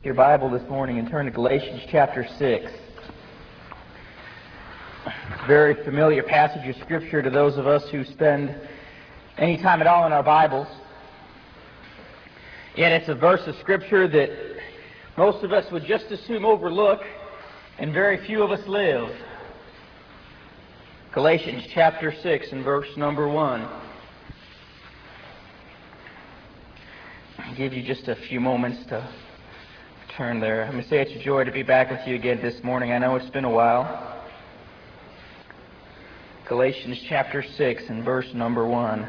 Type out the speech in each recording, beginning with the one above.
Your Bible this morning and turn to Galatians chapter 6. Very familiar passage of Scripture to those of us who spend any time at all in our Bibles. Yet it's a verse of Scripture that most of us would just as soon overlook, and very few of us live. Galatians chapter 6 and verse number 1. I'll give you just a few moments to turn there. Let me say it's a joy to be back with you again this morning. I know it's been a while. Galatians chapter 6 and verse number 1.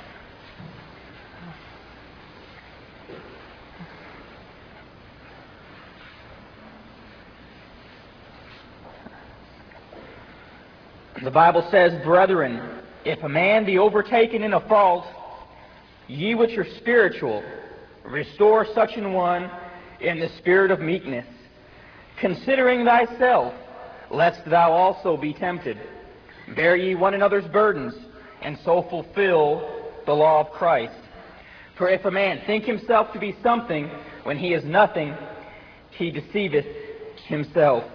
The Bible says, "Brethren, if a man be overtaken in a fault, ye which are spiritual, restore such an one in the spirit of meekness, considering thyself, lest thou also be tempted. Bear ye one another's burdens, and so fulfill the law of Christ. For if a man think himself to be something, when he is nothing, he deceiveth himself."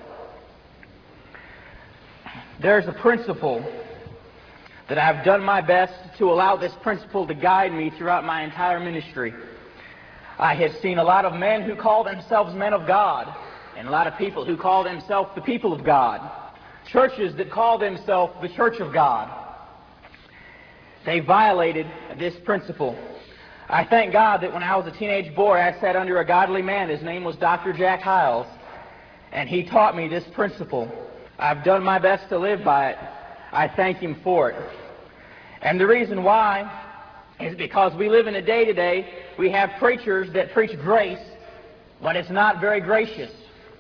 There's a principle that I've done my best to allow this principle to guide me throughout my entire ministry. I have seen a lot of men who call themselves men of God, and a lot of people who call themselves the people of God, churches that call themselves the Church of God. They violated this principle. I thank God that when I was a teenage boy, I sat under a godly man. His name was Dr. Jack Hiles, and he taught me this principle. I've done my best to live by it. I thank him for it. And the reason why is because we live in a day today, we have preachers that preach grace, but it's not very gracious.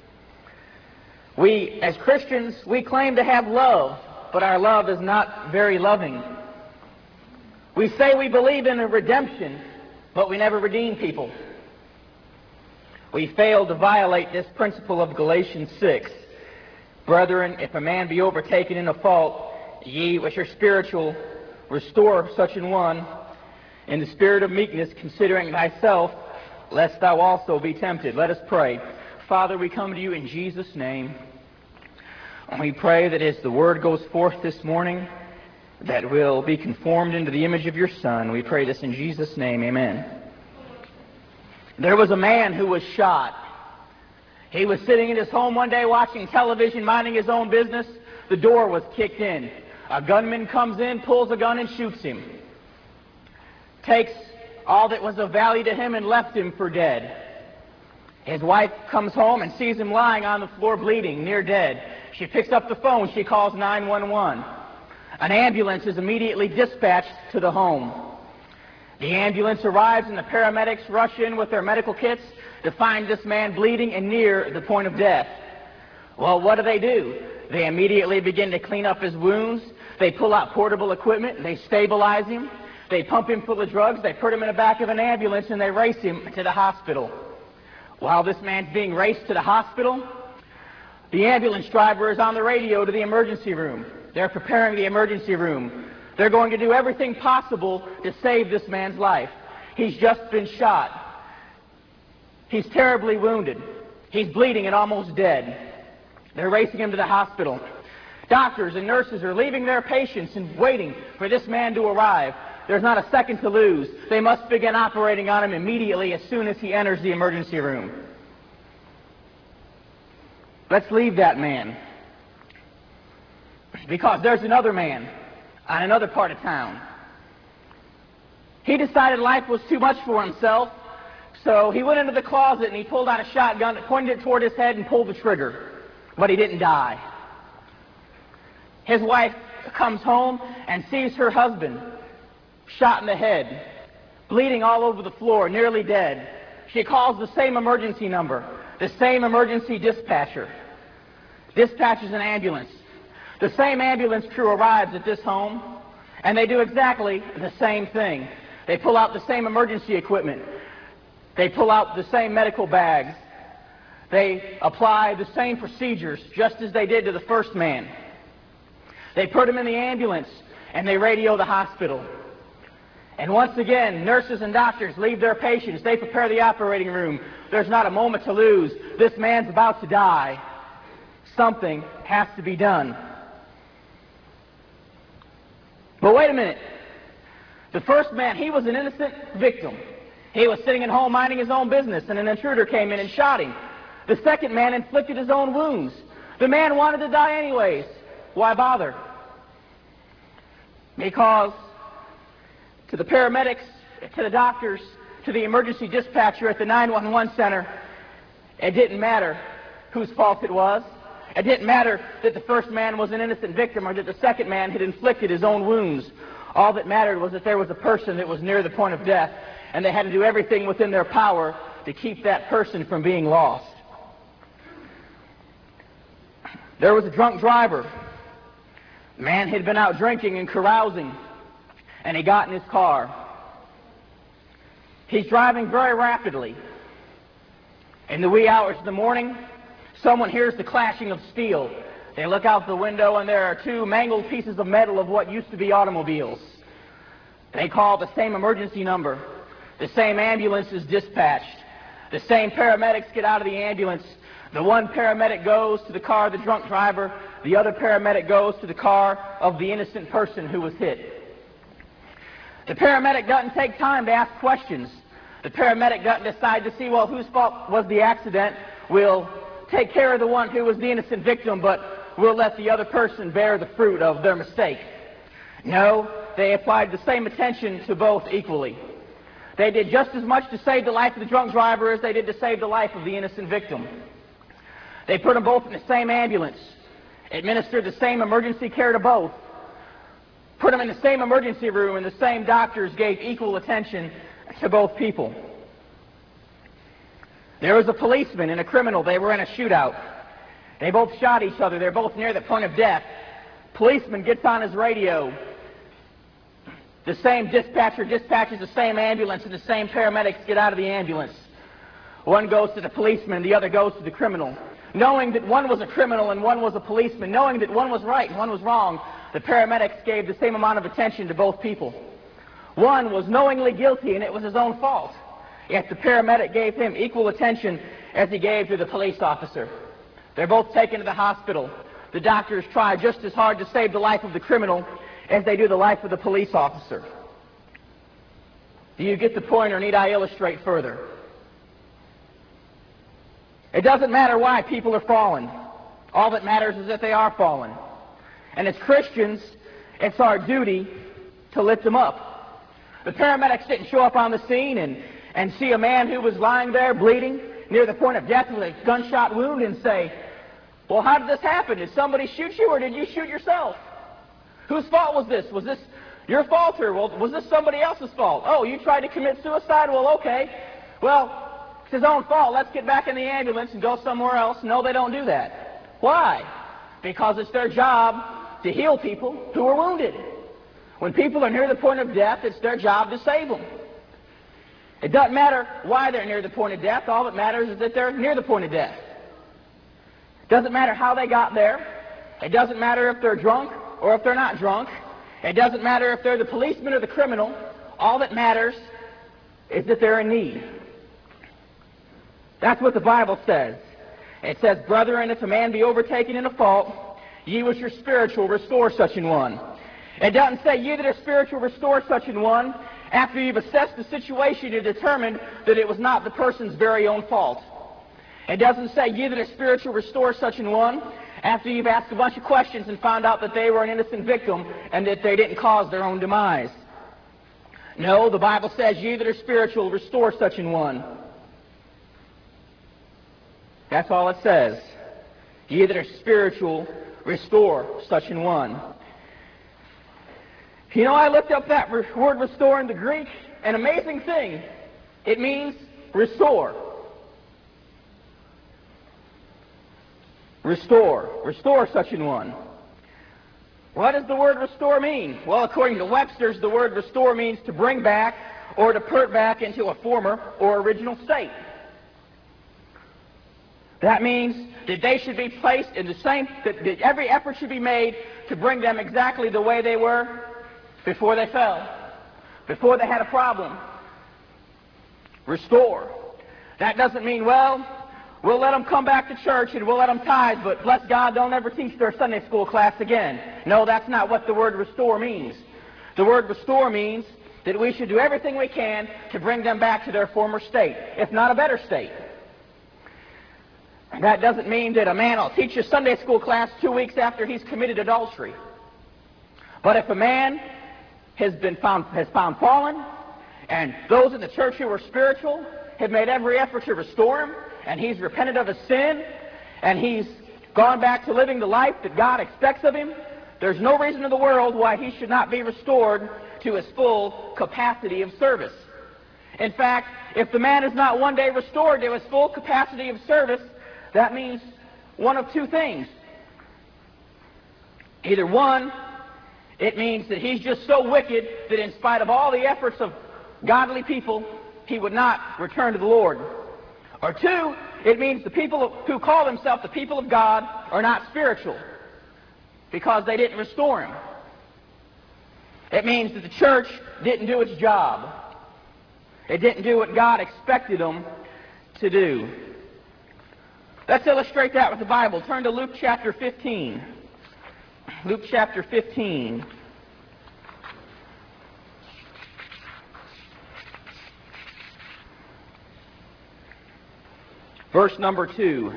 We, as Christians, we claim to have love, but our love is not very loving. We say we believe in a redemption, but we never redeem people. We fail to violate this principle of Galatians 6. "Brethren, if a man be overtaken in a fault, ye which are spiritual, restore such an one in the spirit of meekness, considering thyself, lest thou also be tempted." Let us pray. Father, we come to you in Jesus' name, and we pray that as the word goes forth this morning, that will be conformed into the image of your Son. We pray this in Jesus' name, amen. There was a man who was shot. He was sitting in his home one day watching television, minding his own business. The door was kicked in. A gunman comes in, pulls a gun, and shoots him. Takes all that was of value to him and left him for dead. His wife comes home and sees him lying on the floor bleeding, near dead. She picks up the phone. She calls 911. An ambulance is immediately dispatched to the home. The ambulance arrives and the paramedics rush in with their medical kits to find this man bleeding and near the point of death. Well, what do? They immediately begin to clean up his wounds. They pull out portable equipment. They stabilize him. They pump him full of drugs. They put him in the back of an ambulance and they race him to the hospital. While this man's being raced to the hospital, the ambulance driver is on the radio to the emergency room. They're preparing the emergency room. They're going to do everything possible to save this man's life. He's just been shot. He's terribly wounded. He's bleeding and almost dead. They're racing him to the hospital. Doctors and nurses are leaving their patients and waiting for this man to arrive. There's not a second to lose. They must begin operating on him immediately as soon as he enters the emergency room. Let's leave that man, because there's another man on another part of town. He decided life was too much for himself, so he went into the closet and he pulled out a shotgun, pointed it toward his head, and pulled the trigger. But he didn't die. His wife comes home and sees her husband shot in the head, bleeding all over the floor, nearly dead. She calls the same emergency number, the same emergency dispatcher. Dispatches an ambulance. The same ambulance crew arrives at this home, and they do exactly the same thing. They pull out the same emergency equipment. They pull out the same medical bags. They apply the same procedures, just as they did to the first man. They put him in the ambulance, and they radio the hospital. And once again, nurses and doctors leave their patients. They prepare the operating room. There's not a moment to lose. This man's about to die. Something has to be done. But wait a minute. The first man, he was an innocent victim. He was sitting at home minding his own business, and an intruder came in and shot him. The second man inflicted his own wounds. The man wanted to die anyways. Why bother? Because to the paramedics, to the doctors, to the emergency dispatcher at the 911 center, it didn't matter whose fault it was. It didn't matter that the first man was an innocent victim or that the second man had inflicted his own wounds. All that mattered was that there was a person that was near the point of death, and they had to do everything within their power to keep that person from being lost. There was a drunk driver. The man had been out drinking and carousing, and he got in his car. He's driving very rapidly. In the wee hours of the morning, someone hears the clashing of steel. They look out the window, and there are two mangled pieces of metal of what used to be automobiles. They call the same emergency number. The same ambulance is dispatched. The same paramedics get out of the ambulance. The one paramedic goes to the car of the drunk driver. The other paramedic goes to the car of the innocent person who was hit. The paramedic doesn't take time to ask questions. The paramedic doesn't decide to see, well, whose fault was the accident. We'll take care of the one who was the innocent victim, but we'll let the other person bear the fruit of their mistake. No, they applied the same attention to both equally. They did just as much to save the life of the drunk driver as they did to save the life of the innocent victim. They put them both in the same ambulance, administered the same emergency care to both, put them in the same emergency room, and the same doctors gave equal attention to both people. There was a policeman and a criminal. They were in a shootout. They both shot each other. They're both near the point of death. Policeman gets on his radio. The same dispatcher dispatches the same ambulance, and the same paramedics get out of the ambulance. One goes to the policeman, the other goes to the criminal. Knowing that one was a criminal and one was a policeman, knowing that one was right and one was wrong, the paramedics gave the same amount of attention to both people. One was knowingly guilty, and it was his own fault. Yet the paramedic gave him equal attention as he gave to the police officer. They're both taken to the hospital. The doctors try just as hard to save the life of the criminal as they do the life of the police officer. Do you get the point, or need I illustrate further? It doesn't matter why people are fallen. All that matters is that they are fallen. And as Christians, it's our duty to lift them up. The paramedics didn't show up on the scene and see a man who was lying there bleeding near the point of death with a gunshot wound and say, well, how did this happen? Did somebody shoot you, or did you shoot yourself? Whose fault was this? Was this your fault, or was this somebody else's fault? Oh, you tried to commit suicide? Well, okay. Well, it's his own fault. Let's get back in the ambulance and go somewhere else. No, they don't do that. Why? Because it's their job to heal people who are wounded. When people are near the point of death, it's their job to save them. It doesn't matter why they're near the point of death. All that matters is that they're near the point of death. It doesn't matter how they got there. It doesn't matter if they're drunk or if they're not drunk. It doesn't matter if they're the policeman or the criminal. All that matters is that they're in need. That's what the Bible says. It says, brethren, if a man be overtaken in a fault, ye which are spiritual, restore such an one. It doesn't say, ye that are spiritual, restore such an one, after you've assessed the situation and determined that it was not the person's very own fault. It doesn't say, ye that are spiritual, restore such an one, after you've asked a bunch of questions and found out that they were an innocent victim and that they didn't cause their own demise. No, the Bible says, ye that are spiritual, restore such an one. That's all it says. Ye that are spiritual, restore such an one. You know, I looked up that word restore in the Greek. An amazing thing. It means restore. Restore. Restore such an one. What does the word restore mean? Well, according to Webster's, the word restore means to bring back or to put back into a former or original state. That means that they should be placed in the same, that every effort should be made to bring them exactly the way they were before they fell. before they had a problem. Restore. That doesn't mean, well, we'll let them come back to church and we'll let them tithe, but bless God, they'll never teach their Sunday school class again. No, that's not what the word restore means. The word restore means that we should do everything we can to bring them back to their former state, if not a better state. That doesn't mean that a man will teach a Sunday school class 2 weeks after he's committed adultery. But if a man has found fallen, and those in the church who are spiritual have made every effort to restore him, and he's repented of his sin, and he's gone back to living the life that God expects of him, there's no reason in the world why he should not be restored to his full capacity of service. In fact, if the man is not one day restored to his full capacity of service, that means one of two things. Either one, it means that he's just so wicked that in spite of all the efforts of godly people, he would not return to the Lord. Or two, it means the people who call themselves the people of God are not spiritual because they didn't restore him. It means that the church didn't do its job. It didn't do what God expected them to do. Let's illustrate that with the Bible. Turn to Luke chapter 15. Luke chapter 15. Verse number 2.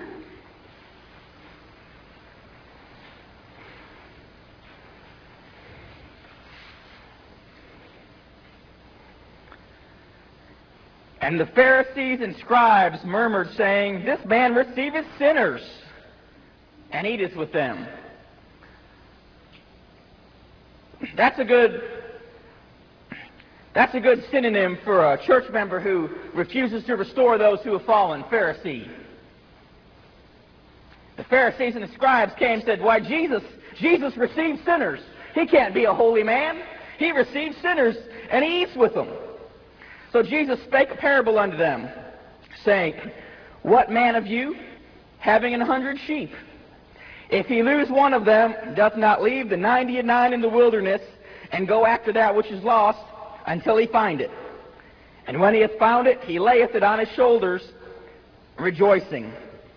And the Pharisees and scribes murmured, saying, This man receiveth sinners, and eateth with them. That's a good synonym for a church member who refuses to restore those who have fallen, Pharisee. The Pharisees and the scribes came and said, Why, Jesus received sinners. He can't be a holy man. He receives sinners, and he eats with them. So Jesus spake a parable unto them, saying, What man of you, having 100 sheep, if he lose one of them, doth not leave the 99 in the wilderness, and go after that which is lost, until he find it? And when he hath found it, he layeth it on his shoulders, rejoicing.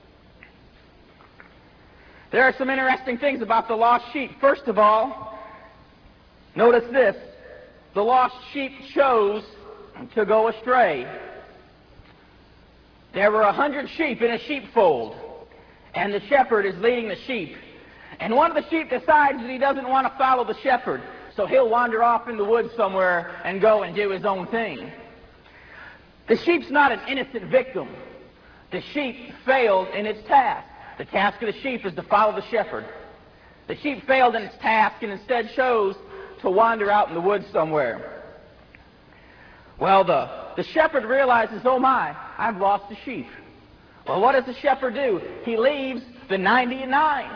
There are some interesting things about the lost sheep. First of all, notice this. The lost sheep chose to go astray. There were 100 sheep in a sheepfold, and the shepherd is leading the sheep. And one of the sheep decides that he doesn't want to follow the shepherd, so he'll wander off in the woods somewhere and go and do his own thing. The sheep's not an innocent victim. The sheep failed in its task. The task of the sheep is to follow the shepherd. The sheep failed in its task and instead chose to wander out in the woods somewhere. Well, the shepherd realizes, oh my, I've lost the sheep. Well, what does the shepherd do? He leaves the 99.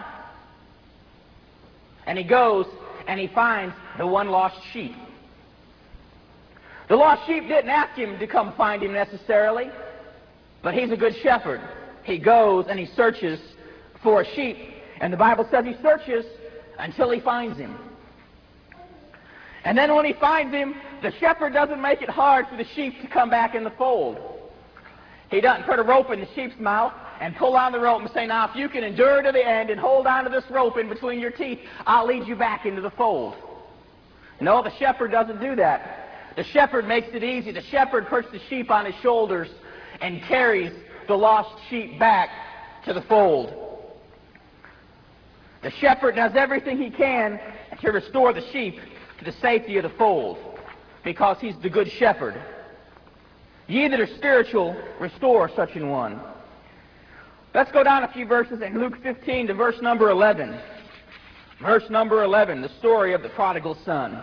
And he goes and he finds the one lost sheep. The lost sheep didn't ask him to come find him necessarily, but he's a good shepherd. He goes and he searches for a sheep, and the Bible says he searches until he finds him. And then when he finds him, the shepherd doesn't make it hard for the sheep to come back in the fold. He doesn't put a rope in the sheep's mouth and pull on the rope and say, now if you can endure to the end and hold on to this rope in between your teeth, I'll lead you back into the fold. No, the shepherd doesn't do that. The shepherd makes it easy. The shepherd puts the sheep on his shoulders and carries the lost sheep back to the fold. The shepherd does everything he can to restore the sheep to the safety of the fold, because he's the good shepherd. Ye that are spiritual, restore such an one. Let's go down a few verses in Luke 15 to verse number 11. Verse number 11, the story of the prodigal son.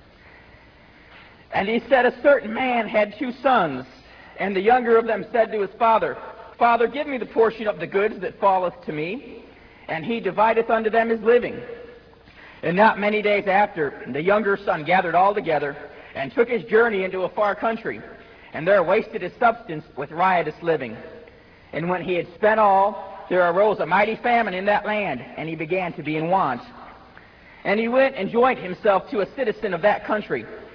And he said, a certain man had 2 sons, and the younger of them said to his father, Father, give me the portion of the goods that falleth to me. And he divideth unto them his living. And not many days after, the younger son gathered all together, and took his journey into a far country, and there wasted his substance with riotous living. And when he had spent all, there arose a mighty famine in that land, and he began to be in want. And he went and joined himself to a citizen of that country,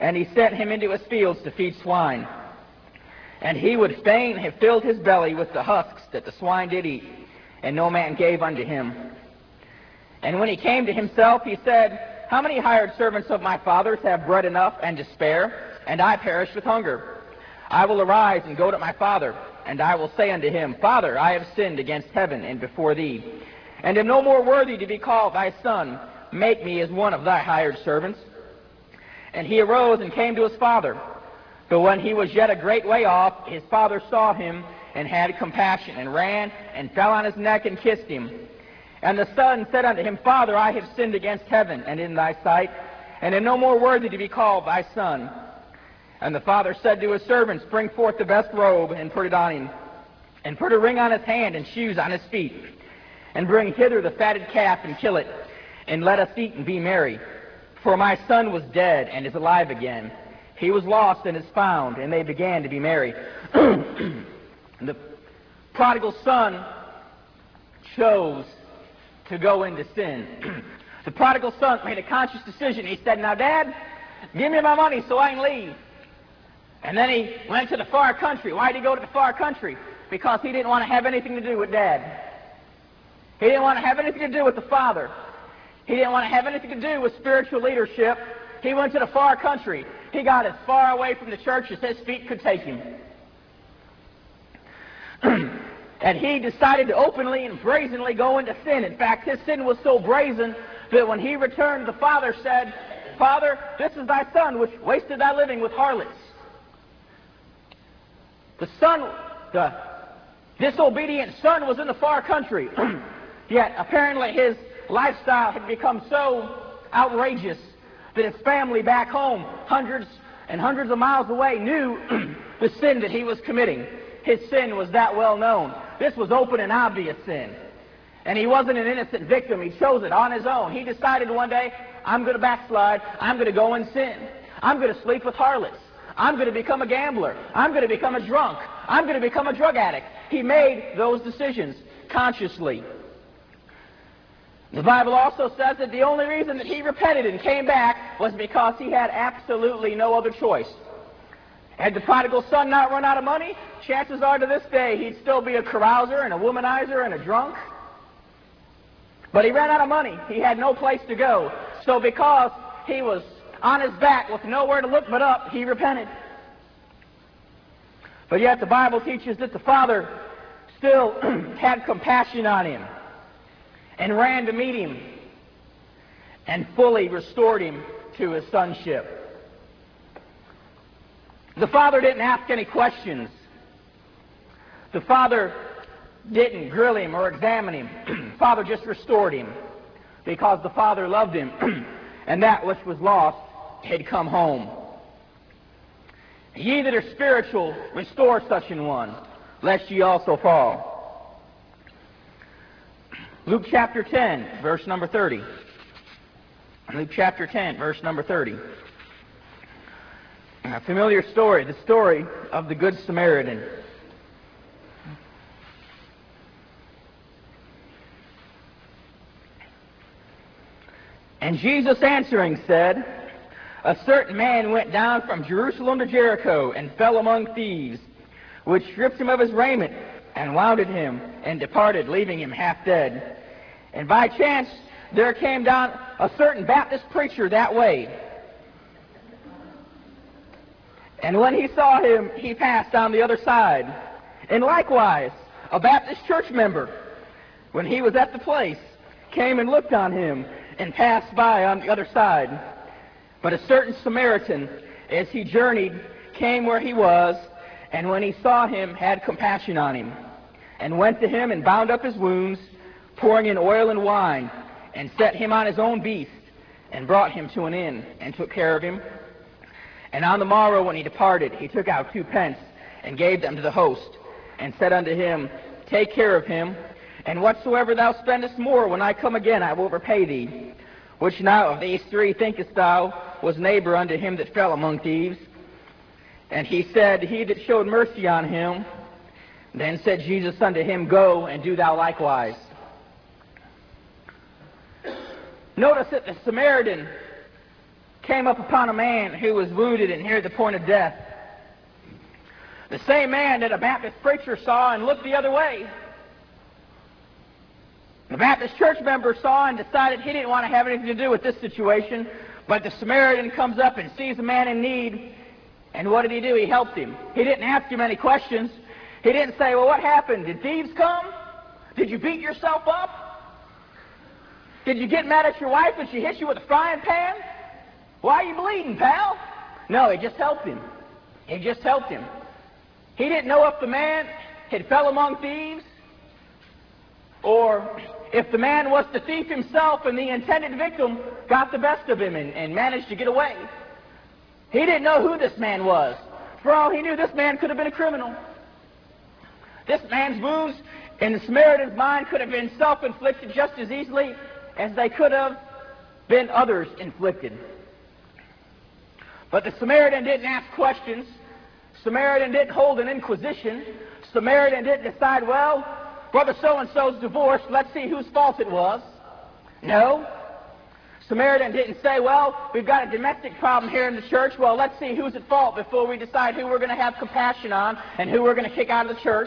and he sent him into his fields to feed swine. And he would fain have filled his belly with the husks that the swine did eat, and no man gave unto him. And when he came to himself, he said, How many hired servants of my father's have bread enough and to spare, and I perish with hunger? I will arise and go to my father, and I will say unto him, Father, I have sinned against heaven and before thee, and am no more worthy to be called thy son. Make me as one of thy hired servants. And he arose and came to his father. But when he was yet a great way off, his father saw him, and had compassion, and ran, and fell on his neck, and kissed him. And the son said unto him, Father, I have sinned against heaven, and in thy sight, and am no more worthy to be called thy son. And the father said to his servants, Bring forth the best robe, and put it on him, and put a ring on his hand, and shoes on his feet. And bring hither the fatted calf, and kill it, and let us eat and be merry. For my son was dead, and is alive again. He was lost, and is found, and they began to be merry. The prodigal son chose to go into sin. The prodigal son made a conscious decision. He said, Now, Dad, give me my money so I can leave. And then he went to the far country. Why did he go to the far country? Because he didn't want to have anything to do with Dad. He didn't want to have anything to do with the Father. He didn't want to have anything to do with spiritual leadership. He went to the far country. He got as far away from the church as his feet could take him. And he decided to openly and brazenly go into sin. In fact, his sin was so brazen that when he returned, the father said, Father, this is thy son, which wasted thy living with harlots. The disobedient son was in the far country. Yet, apparently, his lifestyle had become so outrageous that his family back home, hundreds and hundreds of miles away, knew the sin that he was committing. His sin was that well known. This was open and obvious sin. And he wasn't an innocent victim. He chose it on his own. He decided one day, I'm going to backslide. I'm going to go and sin. I'm going to sleep with harlots. I'm going to become a gambler. I'm going to become a drunk. I'm going to become a drug addict. He made those decisions consciously. The Bible also says that the only reason that he repented and came back was because he had absolutely no other choice. Had the prodigal son not run out of money, chances are to this day he'd still be a carouser and a womanizer and a drunk. But he ran out of money. He had no place to go. So because he was on his back with nowhere to look but up, he repented. But yet the Bible teaches that the father still had compassion on him and ran to meet him and fully restored him to his sonship. The father didn't ask any questions. The father didn't grill him or examine him. Father just restored him because the father loved him and that which was lost had come home. Ye that are spiritual, restore such an one, lest ye also fall. Luke chapter 10, verse number 30. Luke chapter 10, verse number 30. A familiar story, the story of the Good Samaritan. And Jesus answering said, A certain man went down from Jerusalem to Jericho, and fell among thieves, which stripped him of his raiment, and wounded him, and departed, leaving him half dead. And by chance there came down a certain Baptist preacher that way. And when he saw him, he passed on the other side. And likewise, a Baptist church member, when he was at the place, came and looked on him, and passed by on the other side. But a certain Samaritan, as he journeyed, came where he was, and when he saw him, had compassion on him, and went to him and bound up his wounds, pouring in oil and wine, and set him on his own beast, and brought him to an inn, and took care of him. And on the morrow when he departed, he took out 2 pence, and gave them to the host, and said unto him, Take care of him, and whatsoever thou spendest more, when I come again, I will repay thee. Which now of these 3 thinkest thou was neighbor unto him that fell among thieves? And he said, He that showed mercy on him. Then said Jesus unto him, Go, and do thou likewise. Notice that the Samaritan came up upon a man who was wounded and near the point of death. The same man that a Baptist preacher saw and looked the other way. The Baptist church member saw and decided he didn't want to have anything to do with this situation, but the Samaritan comes up and sees a man in need, and what did he do? He helped him. He didn't ask him any questions. He didn't say, well, what happened? Did thieves come? Did you beat yourself up? Did you get mad at your wife and she hit you with a frying pan? Why are you bleeding, pal? No, he just helped him. He just helped him. He didn't know if the man had fell among thieves, or if the man was the thief himself and the intended victim got the best of him and managed to get away. He didn't know who this man was. For all he knew, this man could have been a criminal. This man's wounds in the Samaritan's mind could have been self-inflicted just as easily as they could have been others inflicted. But the Samaritan didn't ask questions. Samaritan didn't hold an inquisition. Samaritan didn't decide, well, brother so-and-so's divorced, let's see whose fault it was. No. Samaritan didn't say, well, we've got a domestic problem here in the church, well, let's see who's at fault before we decide who we're going to have compassion on and who we're going to kick out of the church.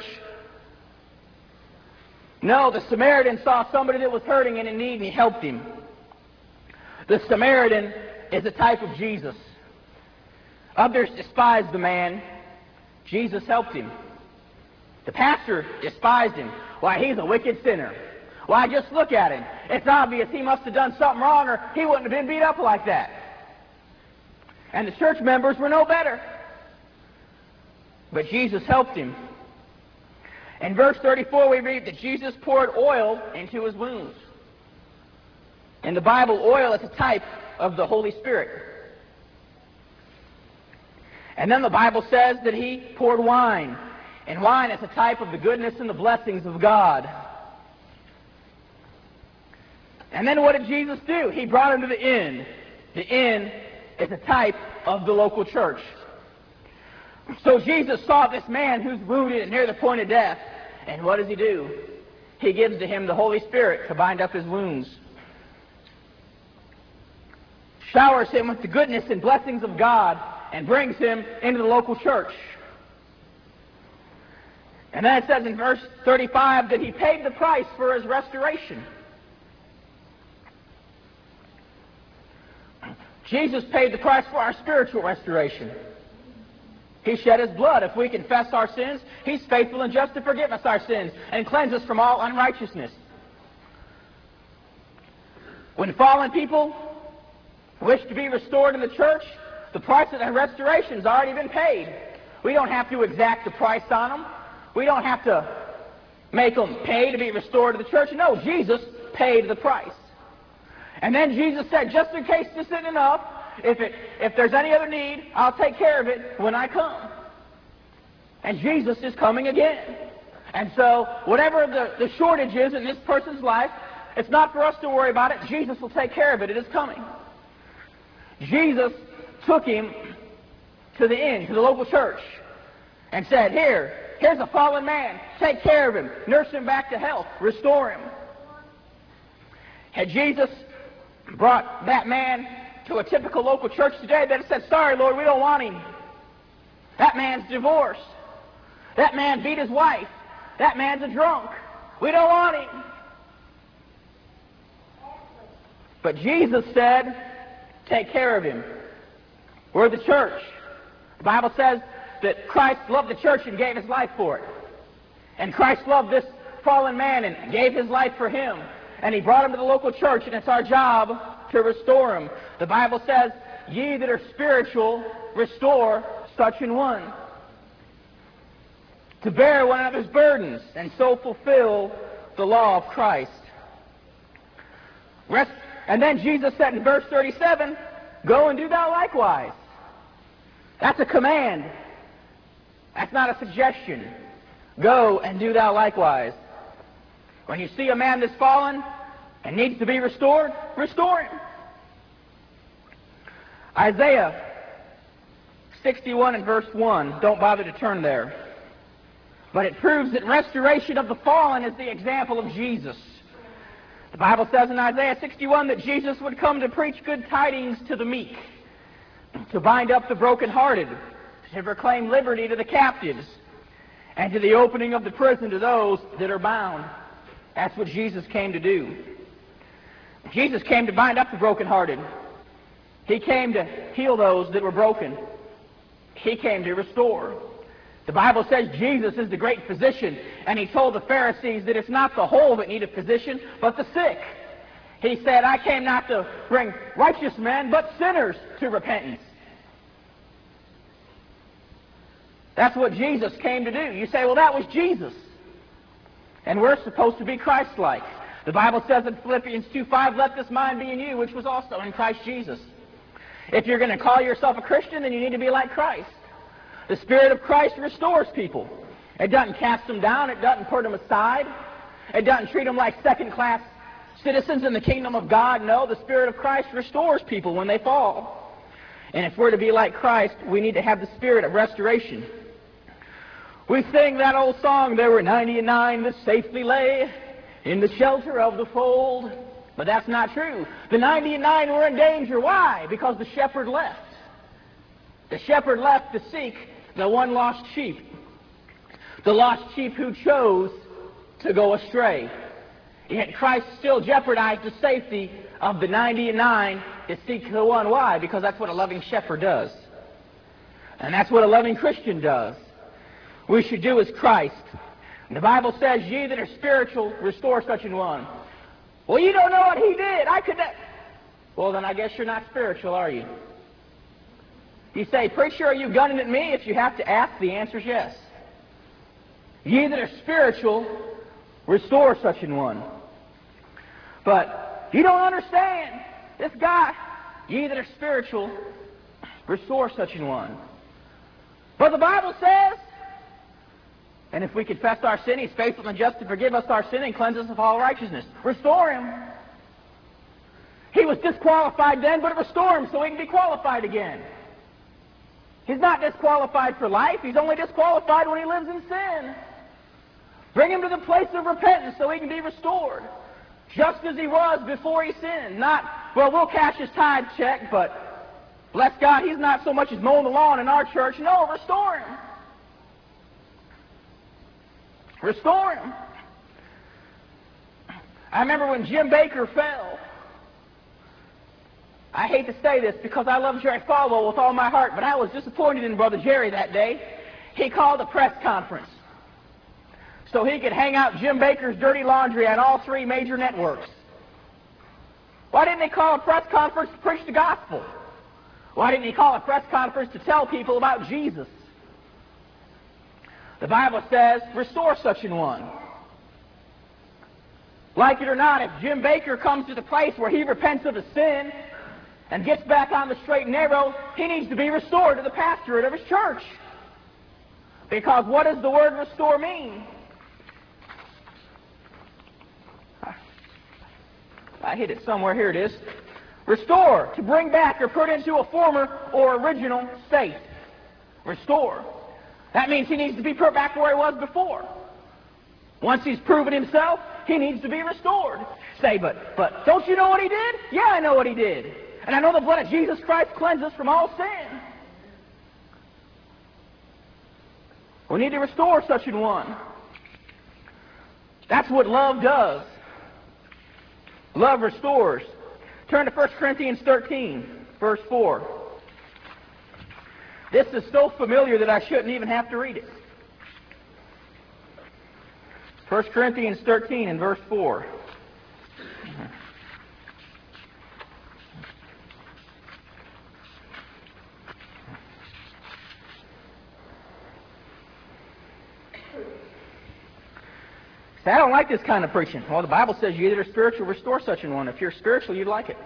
No, the Samaritan saw somebody that was hurting and in need, and he helped him. The Samaritan is a type of Jesus. Others despised the man. Jesus helped him. The pastor despised him. Why, he's a wicked sinner. Why, just look at him. It's obvious he must have done something wrong or he wouldn't have been beat up like that. And the church members were no better. But Jesus helped him. In verse 34 we read that Jesus poured oil into his wounds. In the Bible, oil is a type of the Holy Spirit. And then the Bible says that he poured wine. And wine is a type of the goodness and the blessings of God. And then what did Jesus do? He brought him to the inn. The inn is a type of the local church. So Jesus saw this man who's wounded and near the point of death. And what does he do? He gives to him the Holy Spirit to bind up his wounds. Showers him with the goodness and blessings of God and brings him into the local church. And then it says in verse 35 that he paid the price for his restoration. Jesus paid the price for our spiritual restoration. He shed his blood. If we confess our sins, he's faithful and just to forgive us our sins and cleanse us from all unrighteousness. When fallen people wish to be restored in the church, the price of that restoration has already been paid. We don't have to exact the price on them. We don't have to make them pay to be restored to the church. No, Jesus paid the price. And then Jesus said, just in case this isn't enough, if there's any other need, I'll take care of it when I come. And Jesus is coming again. And so, whatever the shortage is in this person's life, it's not for us to worry about it. Jesus will take care of it. It is coming. Jesus took him to the inn, to the local church, and said, here's a fallen man. Take care of him. Nurse him back to health. Restore him. Had Jesus brought that man to a typical local church today, they'd have said, sorry, Lord, we don't want him. That man's divorced. That man beat his wife. That man's a drunk. We don't want him. But Jesus said, take care of him. We're the church. The Bible says that Christ loved the church and gave his life for it. And Christ loved this fallen man and gave his life for him. And he brought him to the local church, and it's our job to restore him. The Bible says, ye that are spiritual, restore such an one. To bear one another's burdens, and so fulfill the law of Christ. And then Jesus said in verse 37, go and do thou likewise. That's a command. That's not a suggestion. Go and do thou likewise. When you see a man that's fallen and needs to be restored, restore him. Isaiah 61 and verse 1, don't bother to turn there. But it proves that restoration of the fallen is the example of Jesus. The Bible says in Isaiah 61 that Jesus would come to preach good tidings to the meek. to bind up the brokenhearted, to proclaim liberty to the captives, and to the opening of the prison to those that are bound. That's what Jesus came to do. Jesus came to bind up the brokenhearted. He came to heal those that were broken. He came to restore. The Bible says Jesus is the great physician, and he told the Pharisees that it's not the whole that need a physician, but the sick. He said, I came not to bring righteous men, but sinners to repentance. That's what Jesus came to do. You say, well, that was Jesus. And we're supposed to be Christ-like. The Bible says in Philippians 2:5, let this mind be in you, which was also in Christ Jesus. If you're going to call yourself a Christian, then you need to be like Christ. The Spirit of Christ restores people. It doesn't cast them down. It doesn't put them aside. It doesn't treat them like second-class citizens in the kingdom of God. No, the Spirit of Christ restores people when they fall. And if we're to be like Christ, we need to have the spirit of restoration. We sing that old song, there were 99 that safely lay in the shelter of the fold. But that's not true. The 99 were in danger. Why? Because the shepherd left. The shepherd left to seek the one lost sheep. The lost sheep who chose to go astray. Yet Christ still jeopardized the safety of the 99 to seek the one. Why? Because that's what a loving shepherd does. And that's what a loving Christian does. We should do as Christ. And the Bible says, ye that are spiritual, restore such an one. Well, you don't know what he did. I could not. Well, then I guess you're not spiritual, are you? You say, preacher, are you gunning at me? If you have to ask, the answer is yes. Ye that are spiritual, restore such an one. But you don't understand. This guy, ye that are spiritual, restore such an one. But the Bible says, and if we confess our sin, he's faithful and just to forgive us our sin and cleanse us of all righteousness. Restore him. He was disqualified then, but restore him so he can be qualified again. He's not disqualified for life. He's only disqualified when he lives in sin. Bring him to the place of repentance so he can be restored. Just as he was before he sinned. Not, well, we'll cash his tithe check, but bless God, he's not so much as mowing the lawn in our church. No, restore him. Restore him. I remember when Jim Baker fell. I hate to say this because I love Jerry Falwell with all my heart, but I was disappointed in Brother Jerry that day. He called a press conference so he could hang out Jim Baker's dirty laundry on all three major networks. Why didn't he call a press conference to preach the gospel? Why didn't he call a press conference to tell people about Jesus? The Bible says, restore such an one. Like it or not, if Jim Baker comes to the place where he repents of his sin and gets back on the straight and narrow, he needs to be restored to the pastorate of his church. Because what does the word restore mean? I hit it somewhere. Here it is. Restore, to bring back or put into a former or original state. Restore. That means he needs to be put back where he was before. Once he's proven himself, he needs to be restored. Say, but don't you know what he did? Yeah, I know what he did. And I know the blood of Jesus Christ cleanses from all sin. We need to restore such an one. That's what love does. Love restores. Turn to 1 Corinthians 13, verse 4. This is so familiar that I shouldn't even have to read it. 1 Corinthians 13 and verse 4. Say, I don't like this kind of preaching. Well, the Bible says you that are spiritual, restore such an one. If you're spiritual, you'd like it.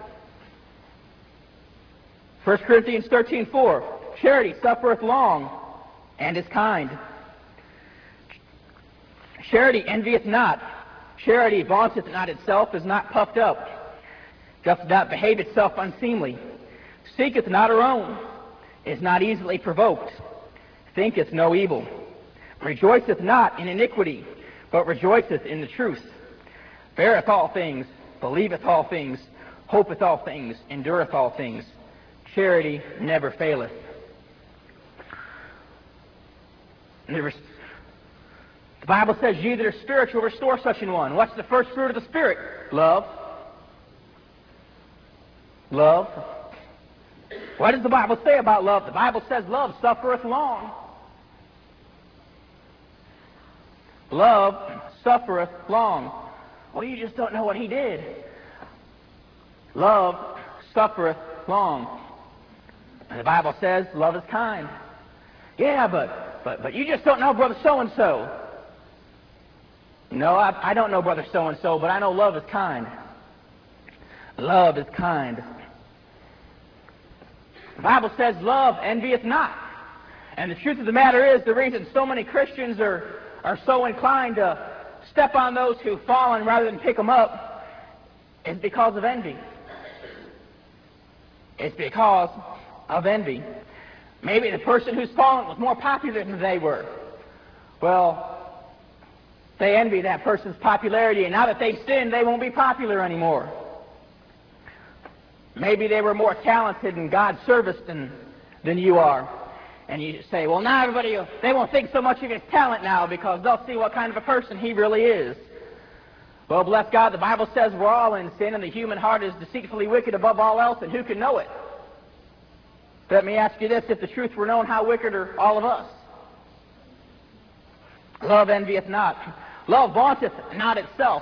1 Corinthians 13:4. Charity suffereth long and is kind. Charity envieth not. Charity vaunteth not itself, is not puffed up, doth not behave itself unseemly, seeketh not her own, is not easily provoked, thinketh no evil, rejoiceth not in iniquity, but rejoiceth in the truth, beareth all things, believeth all things, hopeth all things, endureth all things. charity never faileth. The Bible says, ye that are spiritual, restore such an one. What's the first fruit of the Spirit? Love. Love. What does the Bible say about love? The Bible says love suffereth long. Love suffereth long. Well, you just don't know what he did. Love suffereth long. And the Bible says love is kind. Yeah, but you just don't know Brother so-and-so. No, I don't know Brother so-and-so, but I know love is kind. Love is kind. The Bible says love envieth not. And the truth of the matter is, the reason so many Christians are so inclined to step on those who've fallen rather than pick them up is because of envy. It's because of envy. Maybe the person who's fallen was more popular than they were. Well, they envy that person's popularity, and now that they've sinned, they won't be popular anymore. Maybe they were more talented in God's service than you are. And you say, well, now everybody, they won't think so much of his talent now because they'll see what kind of a person he really is. Well, bless God, the Bible says we're all in sin and the human heart is deceitfully wicked above all else, and who can know it? Let me ask you this, if the truth were known, how wicked are all of us? Love envieth not. Love vaunteth not itself.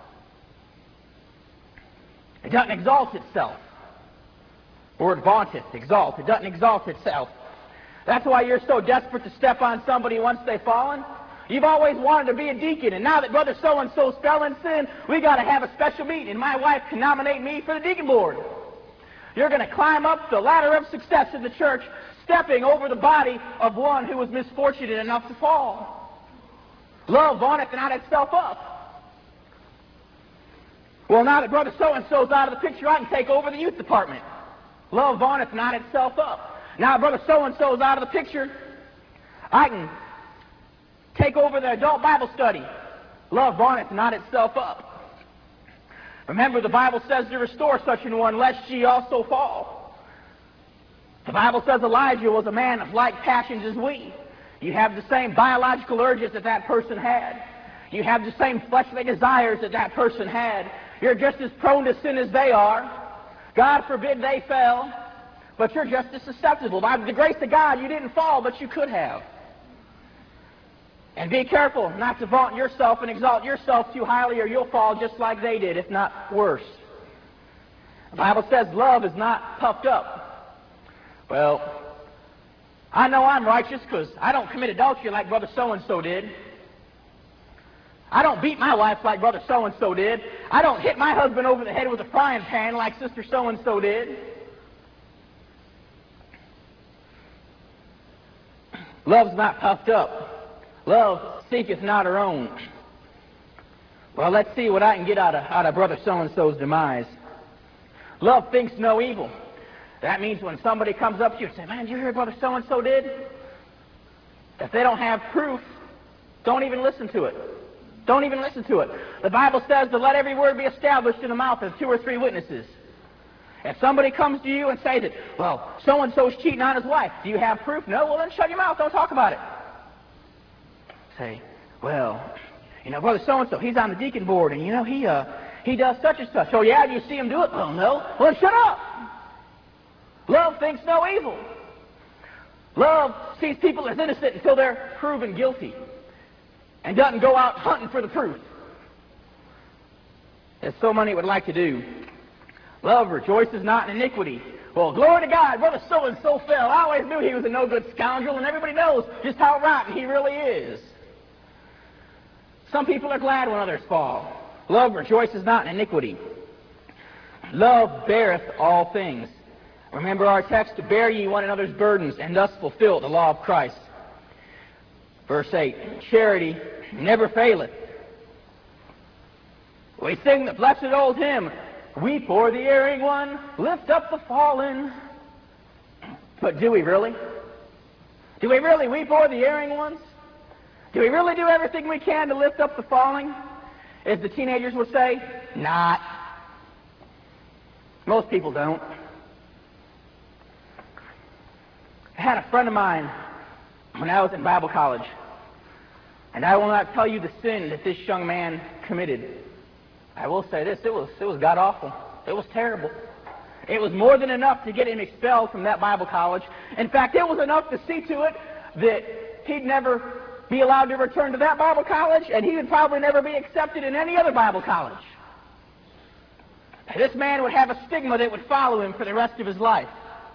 It doesn't exalt itself. The word vaunteth, exalt. It doesn't exalt itself. That's why you're so desperate to step on somebody once they've fallen. You've always wanted to be a deacon, and now that Brother so-and-so fell in sin, we got to have a special meeting, and my wife can nominate me for the deacon board. You're going to climb up the ladder of success in the church, stepping over the body of one who was misfortunate enough to fall. Love vaunteth not itself up. Well, now that Brother so-and-so's out of the picture, I can take over the youth department. Love vaunteth not itself up. Now Brother so-and-so's out of the picture, I can take over the adult Bible study. Love vaunteth not itself up. Remember, the Bible says to restore such an one, lest ye also fall. The Bible says Elijah was a man of like passions as we. You have the same biological urges that that person had. You have the same fleshly desires that that person had. You're just as prone to sin as they are. God forbid they fell, but you're just as susceptible. By the grace of God, you didn't fall, but you could have. And be careful not to vaunt yourself and exalt yourself too highly, or you'll fall just like they did, if not worse. The Bible says love is not puffed up. Well, I know I'm righteous because I don't commit adultery like Brother so-and-so did. I don't beat my wife like Brother so-and-so did. I don't hit my husband over the head with a frying pan like Sister so-and-so did. Love's not puffed up. Love seeketh not her own. Well, let's see what I can get out of Brother so-and-so's demise. Love thinks no evil. That means when somebody comes up to you and says, man, did you hear Brother so-and-so did? If they don't have proof, don't even listen to it. Don't even listen to it. The Bible says to let every word be established in the mouth of 2 or 3 witnesses. If somebody comes to you and says that, well, so-and-so's cheating on his wife, do you have proof? No? Well, then shut your mouth. Don't talk about it. Say, well, you know, Brother so-and-so, he's on the deacon board, and, you know, he does such and such. Oh, yeah? Do you see him do it? Well, no. Well, then shut up. Love thinks no evil. Love sees people as innocent until they're proven guilty and doesn't go out hunting for the proof, as so many would like to do. Love rejoices not in iniquity. Well, glory to God, Brother so-and-so fell. I always knew he was a no-good scoundrel, and everybody knows just how rotten he really is. Some people are glad when others fall. Love rejoices not in iniquity. Love beareth all things. Remember our text, to bear ye one another's burdens, and thus fulfill the law of Christ. Verse 8, charity never faileth. We sing the blessed old hymn, weep o'er the erring one, lift up the fallen. But do we really? Do we really weep o'er the erring ones? Do we really do everything we can to lift up the falling? As the teenagers would say, not. Most people don't. I had a friend of mine when I was in Bible college, and I will not tell you the sin that this young man committed. I will say this, it was god-awful. It was terrible. It was more than enough to get him expelled from that Bible college. In fact, it was enough to see to it that he'd never be allowed to return to that Bible college, and he would probably never be accepted in any other Bible college. This man would have a stigma that would follow him for the rest of his life.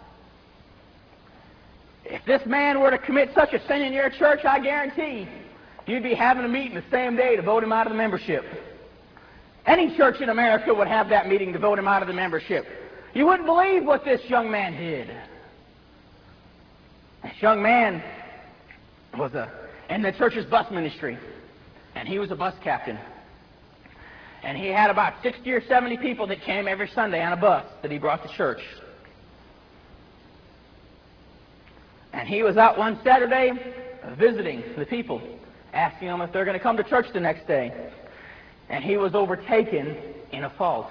If this man were to commit such a sin in your church, I guarantee you'd be having a meeting the same day to vote him out of the membership. Any church in America would have that meeting to vote him out of the membership. You wouldn't believe what this young man did. This young man was in the church's bus ministry, and he was a bus captain. And he had about 60 or 70 people that came every Sunday on a bus that he brought to church. And he was out one Saturday visiting the people, asking them if they're going to come to church the next day. And he was overtaken in a fault.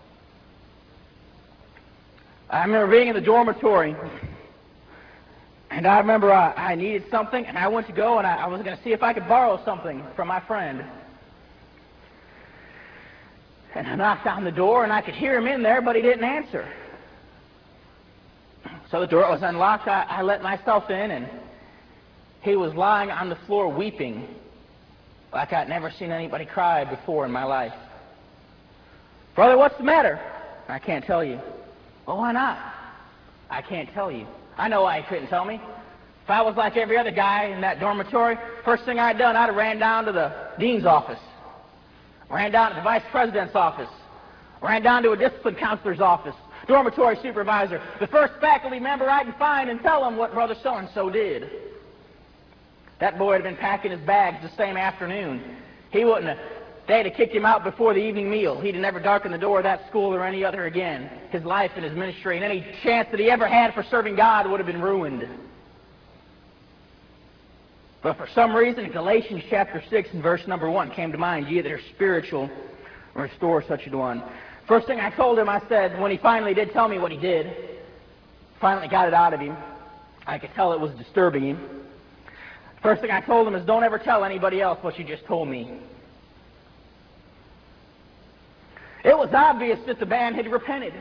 I remember being in the dormitory, and I remember I needed something, and I went to go, and I was going to see if I could borrow something from my friend. And I knocked on the door, and I could hear him in there, but he didn't answer. So the door was unlocked. I let myself in, and he was lying on the floor weeping like I'd never seen anybody cry before in my life. Brother, what's the matter? I can't tell you. Well, why not? I can't tell you. I know why he couldn't tell me. If I was like every other guy in that dormitory, first thing I'd done, I'd have ran down to the dean's office, ran down to the vice president's office, ran down to a discipline counselor's office, dormitory supervisor, the first faculty member I can find, and tell them what Brother so-and-so did. That boy had been packing his bags the same afternoon. They'd have kicked him out before the evening meal. He'd have never darkened the door of that school or any other again. His life and his ministry and any chance that he ever had for serving God would have been ruined. But for some reason, Galatians chapter 6 and verse number 1 came to mind. Ye that are spiritual, restore such a one. First thing I told him, I said, when he finally did tell me what he did, finally got it out of him, I could tell it was disturbing him. First thing I told him is, don't ever tell anybody else what you just told me. It was obvious that the man had repented.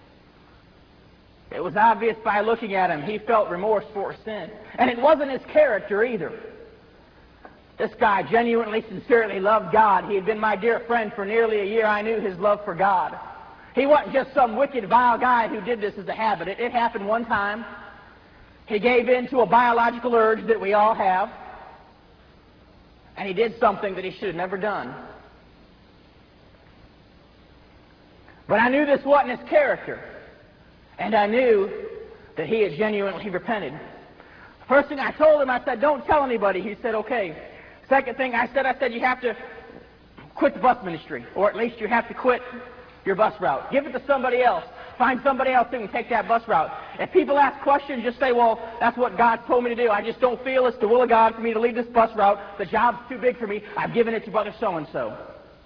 It was obvious by looking at him. He felt remorse for his sin. And it wasn't his character either. This guy genuinely, sincerely loved God. He had been my dear friend for nearly a year. I knew his love for God. He wasn't just some wicked, vile guy who did this as a habit. It happened one time. He gave in to a biological urge that we all have, and he did something that he should have never done. But I knew this wasn't his character, and I knew that he had genuinely repented. First thing I told him, I said, don't tell anybody. He said, okay. Second thing I said, you have to quit the bus ministry, or at least you have to quit your bus route. Give it to somebody else. Find somebody else who can take that bus route. If people ask questions, just say, well, that's what God told me to do. I just don't feel it's the will of God for me to leave this bus route. The job's too big for me. I've given it to Brother so-and-so.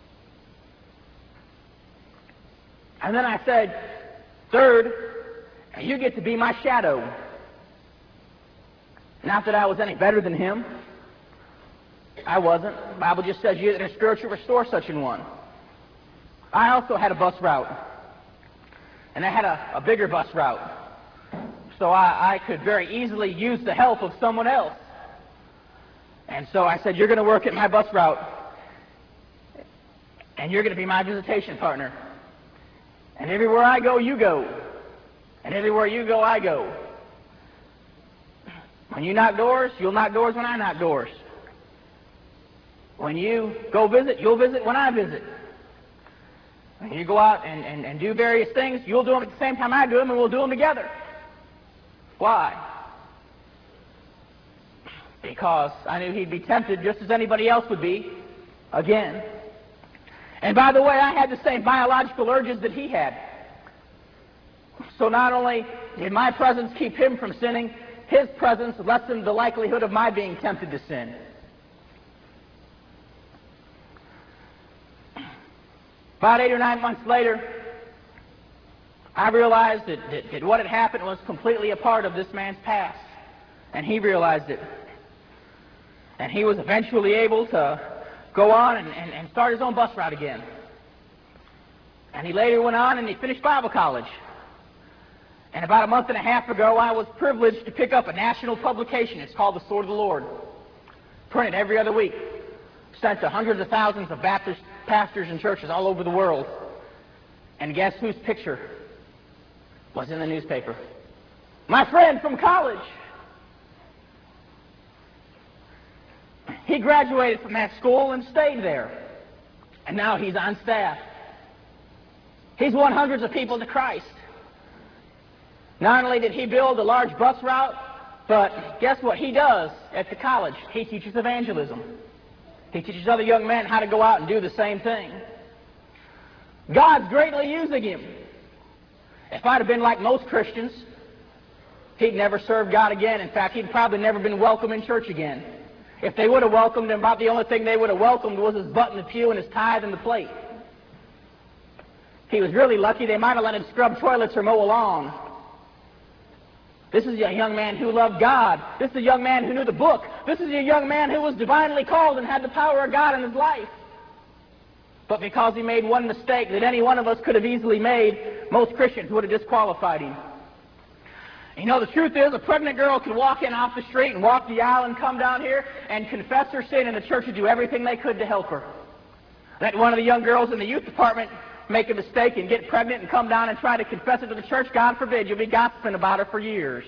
And then I said, third, you get to be my shadow. Not that I was any better than him. I wasn't. The Bible just says you that are spiritual, restore such an one. I also had a bus route. And I had a bigger bus route. So I could very easily use the help of someone else. And so I said, you're going to work at my bus route. And you're going to be my visitation partner. And everywhere I go, you go. And everywhere you go, I go. When you knock doors, you'll knock doors when I knock doors. When you go visit, you'll visit when I visit. When you go out and do various things, you'll do them at the same time I do them, and we'll do them together. Why? Because I knew he'd be tempted just as anybody else would be, again. And by the way, I had the same biological urges that he had. So not only did my presence keep him from sinning, his presence lessened the likelihood of my being tempted to sin. About 8 or 9 months later, I realized that what had happened was completely a part of this man's past. And he realized it. And he was eventually able to go on and start his own bus route again. And he later went on and he finished Bible college. And about a month and a half ago, I was privileged to pick up a national publication. It's called The Sword of the Lord. Printed every other week. Sent to hundreds of thousands of Baptist pastors and churches all over the world. And guess whose picture was in the newspaper? My friend from college. He graduated from that school and stayed there. And now he's on staff. He's won hundreds of people to Christ. Not only did he build a large bus route, but guess what he does at the college? He teaches evangelism. He teaches other young men how to go out and do the same thing. God's greatly using him. If I'd have been like most Christians, he'd never served God again. In fact, he'd probably never been welcome in church again. If they would have welcomed him, about the only thing they would have welcomed was his butt in the pew and his tithe in the plate. If he was really lucky, they might have let him scrub toilets or mow a lawn. This is a young man who loved God. This is a young man who knew the book. This is a young man who was divinely called and had the power of God in his life. But because he made one mistake that any one of us could have easily made, most Christians would have disqualified him. You know, the truth is, a pregnant girl can walk in off the street and walk the aisle and come down here and confess her sin, and the church would do everything they could to help her. Let one of the young girls in the youth department make a mistake and get pregnant and come down and try to confess it to the church, God forbid, you'll be gossiping about her for years.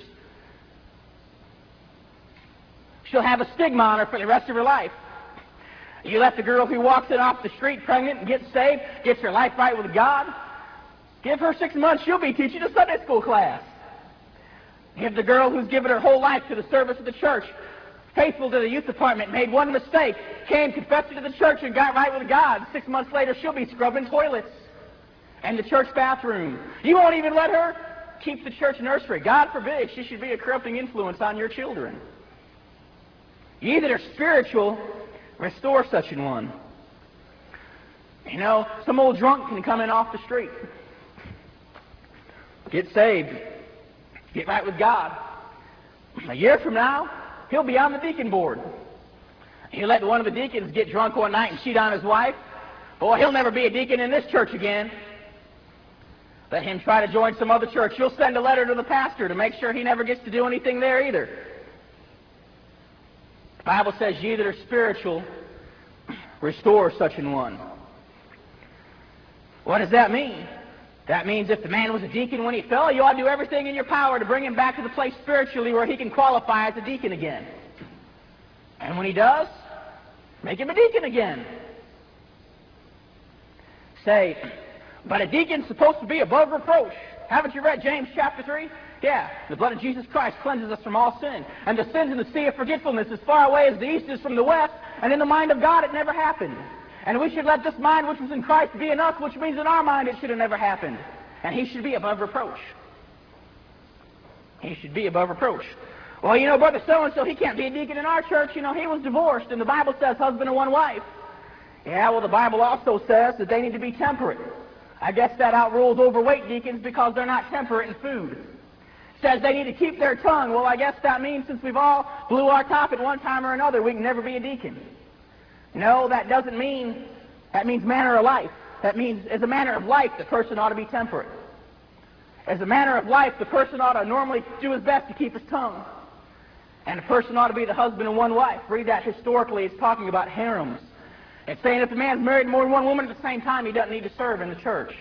She'll have a stigma on her for the rest of her life. You let the girl who walks in off the street pregnant and gets saved, gets her life right with God, give her 6 months, she'll be teaching a Sunday school class. Give the girl who's given her whole life to the service of the church, faithful to the youth department, made one mistake, came, confessed it to the church, and got right with God. 6 months later, she'll be scrubbing toilets and the church bathroom. You won't even let her keep the church nursery. God forbid, she should be a corrupting influence on your children. Ye that are spiritual, restore such an one. You know, some old drunk can come in off the street, get saved, get right with God. A year from now, he'll be on the deacon board. You let one of the deacons get drunk one night and cheat on his wife, boy, he'll never be a deacon in this church again. Let him try to join some other church. You'll send a letter to the pastor to make sure he never gets to do anything there either. The Bible says, ye that are spiritual, restore such an one. What does that mean? That means if the man was a deacon when he fell, you ought to do everything in your power to bring him back to the place spiritually where he can qualify as a deacon again. And when he does, make him a deacon again. Say, but a deacon's supposed to be above reproach. Haven't you read James chapter 3? Yeah, the blood of Jesus Christ cleanses us from all sin. And the sins in the sea of forgetfulness as far away as the east is from the west, and in the mind of God it never happened. And we should let this mind which was in Christ be in us, which means in our mind it should have never happened. And he should be above reproach. He should be above reproach. Well, you know, brother so-and-so, he can't be a deacon in our church. You know, he was divorced, and the Bible says husband and one wife. Yeah, well, the Bible also says that they need to be temperate. I guess that outrules overweight deacons because they're not temperate in food. It says they need to keep their tongue. Well, I guess that means since we've all blew our top at one time or another, we can never be a deacon. No, that doesn't mean, that means manner of life. That means as a manner of life, the person ought to be temperate. As a manner of life, the person ought to normally do his best to keep his tongue. And a person ought to be the husband of one wife. Read that historically. It's talking about harems. It's saying if the man's married more than one woman at the same time, he doesn't need to serve in the church.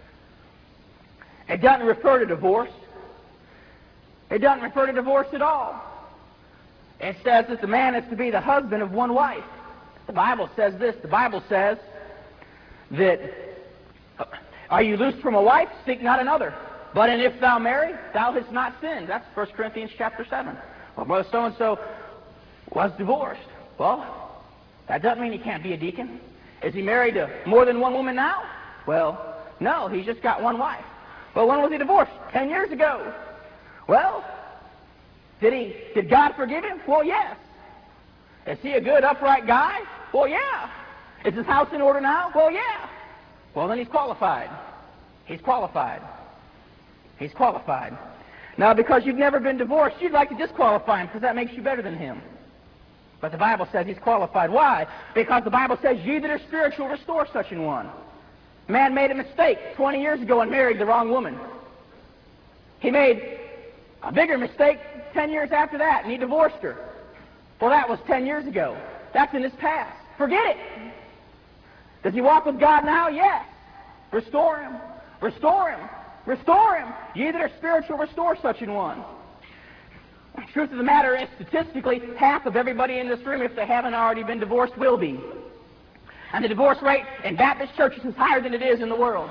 It doesn't refer to divorce. It doesn't refer to divorce at all. It says that the man is to be the husband of one wife. The Bible says this. The Bible says that, are you loosed from a wife? Seek not another. But and if thou marry, thou hast not sinned. That's 1 Corinthians chapter 7. Well, brother so-and-so was divorced. Well, that doesn't mean he can't be a deacon. Is he married to more than one woman now? Well, no, he's just got one wife. Well, when was he divorced? 10 years ago. Well, did God forgive him? Well, yes. Is he a good, upright guy? Well, yeah. Is his house in order now? Well, yeah. Well, then he's qualified. He's qualified. He's qualified. Now, because you've never been divorced, you'd like to disqualify him because that makes you better than him. But the Bible says he's qualified. Why? Because the Bible says, ye that are spiritual, restore such an one. Man made a mistake 20 years ago and married the wrong woman. He made a bigger mistake 10 years after that, and he divorced her. Well, that was 10 years ago. That's in his past. Forget it. Does he walk with God now? Yes. Restore him. Restore him. Restore him. Ye that are spiritual, restore such an one. The truth of the matter is, statistically, half of everybody in this room, if they haven't already been divorced, will be. And the divorce rate in Baptist churches is higher than it is in the world.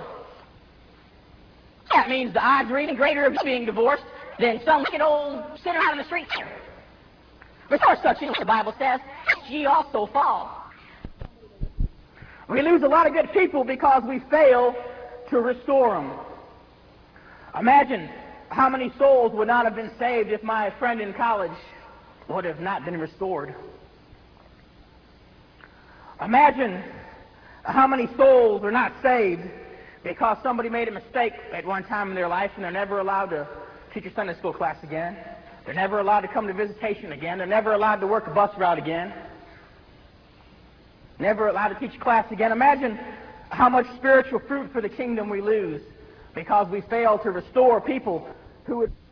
That means the odds are even greater of you being divorced than some wicked old sinner out on the street. Restore such an, the Bible says, ye also fall. We lose a lot of good people because we fail to restore them. Imagine how many souls would not have been saved if my friend in college would have not been restored. Imagine how many souls are not saved because somebody made a mistake at one time in their life and they're never allowed to teach a Sunday school class again. They're never allowed to come to visitation again. They're never allowed to work a bus route again. Never allowed to teach a class again. Imagine how much spiritual fruit for the kingdom we lose because we fail to restore people who would